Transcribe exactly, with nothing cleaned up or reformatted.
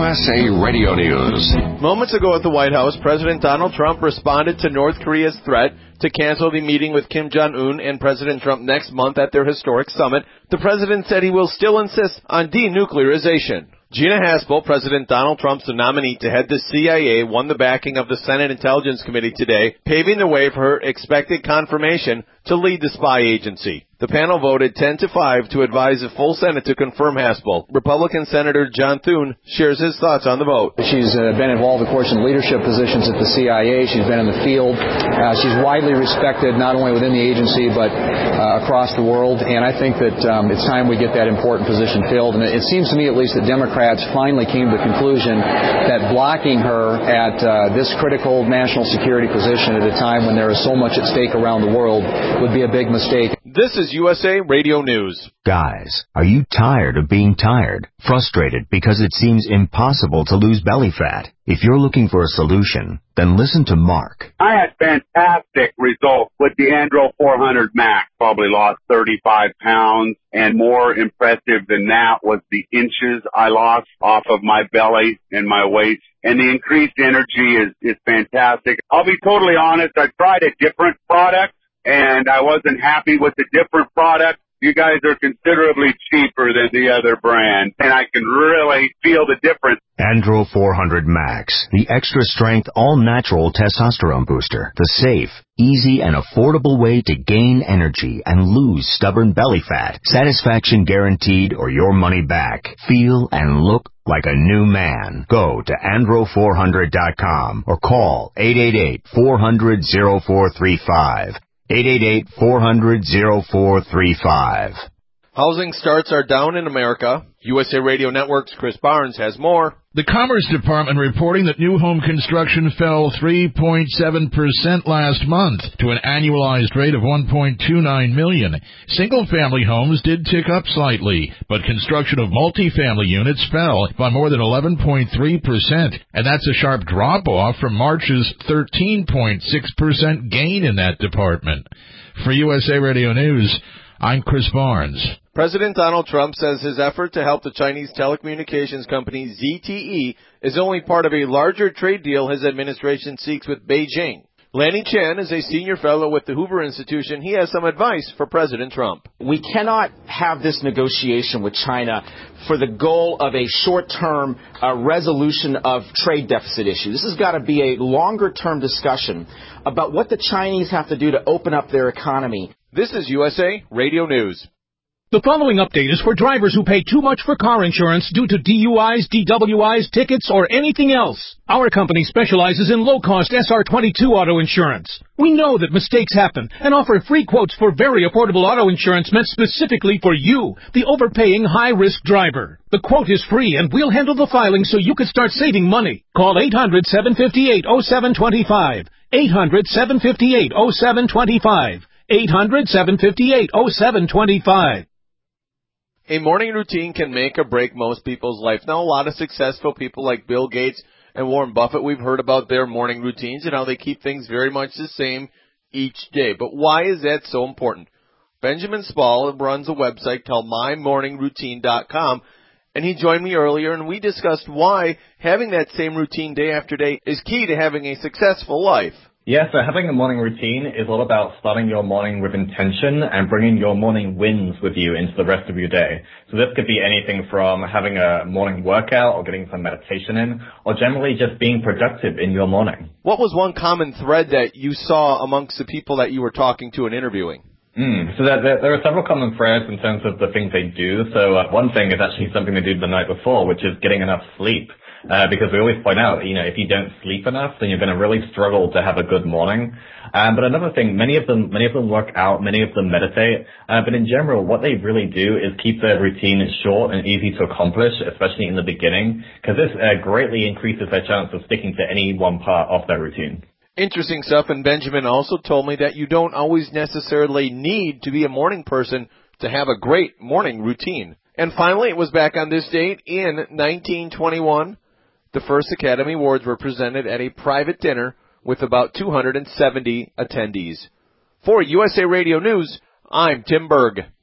S A Radio News. Moments ago at the White House, President Donald Trump responded to North Korea's threat to cancel the meeting with Kim Jong-un and President Trump next month at their historic summit. The president said he will still insist on denuclearization. Gina Haspel, President Donald Trump's nominee to head the C I A, won the backing of the Senate Intelligence Committee today, paving the way for her expected confirmation to lead the spy agency. The panel voted ten to five to advise the full Senate to confirm Haspel. Republican Senator John Thune shares his thoughts on the vote. She's uh, been involved, of course, in leadership positions at the C I A. She's been in the field. Uh, she's widely respected not only within the agency but uh, across the world. And I think that um, it's time we get that important position filled. And it seems to me, at least, that Democrats finally came to the conclusion that blocking her at uh, this critical national security position at a time when there is so much at stake around the world would be a big mistake. This is U S A Radio News. Guys, are you tired of being tired? Frustrated because it seems impossible to lose belly fat? If you're looking for a solution, then listen to Mark. I had fantastic results with the Andro four hundred Max. Probably lost thirty-five pounds, and more impressive than that was the inches I lost off of my belly and my waist. And the increased energy is, is fantastic. I'll be totally honest, I tried a different product, and I wasn't happy with the different product. You guys are considerably cheaper than the other brand, and I can really feel the difference. Andro four hundred Max, the extra-strength, all-natural testosterone booster. The safe, easy, and affordable way to gain energy and lose stubborn belly fat. Satisfaction guaranteed or your money back. Feel and look like a new man. Go to andro four hundred dot com or call eight eight eight, four hundred, oh four three five. eight eight eight, four hundred, oh four three five. Housing starts are down in America. U S A Radio Network's Chris Barnes has more. The Commerce Department reporting that new home construction fell three point seven percent last month to an annualized rate of one point two nine million. Single-family homes did tick up slightly, but construction of multifamily units fell by more than eleven point three percent, and that's a sharp drop-off from March's thirteen point six percent gain in that department. For U S A Radio News, I'm Chris Barnes. President Donald Trump says his effort to help the Chinese telecommunications company Z T E is only part of a larger trade deal his administration seeks with Beijing. Lanny Chen is a senior fellow with the Hoover Institution. He has some advice for President Trump. We cannot have this negotiation with China for the goal of a short-term uh, resolution of trade deficit issues. This has got to be a longer-term discussion about what the Chinese have to do to open up their economy. This is U S A Radio News. The following update is for drivers who pay too much for car insurance due to D U Is, D W Is, tickets, or anything else. Our company specializes in low-cost S R twenty-two auto insurance. We know that mistakes happen and offer free quotes for very affordable auto insurance meant specifically for you, the overpaying high-risk driver. The quote is free, and we'll handle the filing so you can start saving money. Call eight hundred, seven five eight, oh seven two five. eight hundred, seven five eight, oh seven two five. eight hundred, seven five eight, oh seven two five. A morning routine can make or break most people's life. Now, a lot of successful people like Bill Gates and Warren Buffett, we've heard about their morning routines and how they keep things very much the same each day. But why is that so important? Benjamin Spall runs a website called my morning routine dot com, and he joined me earlier, and we discussed why having that same routine day after day is key to having a successful life. Yeah, so having a morning routine is all about starting your morning with intention and bringing your morning wins with you into the rest of your day. So this could be anything from having a morning workout or getting some meditation in, or generally just being productive in your morning. What was one common thread that you saw amongst the people that you were talking to and interviewing? Mm, so there, there, there are several common threads in terms of the things they do. So uh, one thing is actually something they did the night before, which is getting enough sleep. Uh, because we always point out, you know, if you don't sleep enough, then you're going to really struggle to have a good morning. Um, but another thing, many of them, many of them work out, many of them meditate. Uh, but in general, what they really do is keep their routine short and easy to accomplish, especially in the beginning, because this uh, greatly increases their chance of sticking to any one part of their routine. Interesting stuff. And Benjamin also told me that you don't always necessarily need to be a morning person to have a great morning routine. And finally, it was back on this date in nineteen twenty-one. The first Academy Awards were presented at a private dinner with about two hundred seventy attendees. For U S A Radio News, I'm Tim Berg.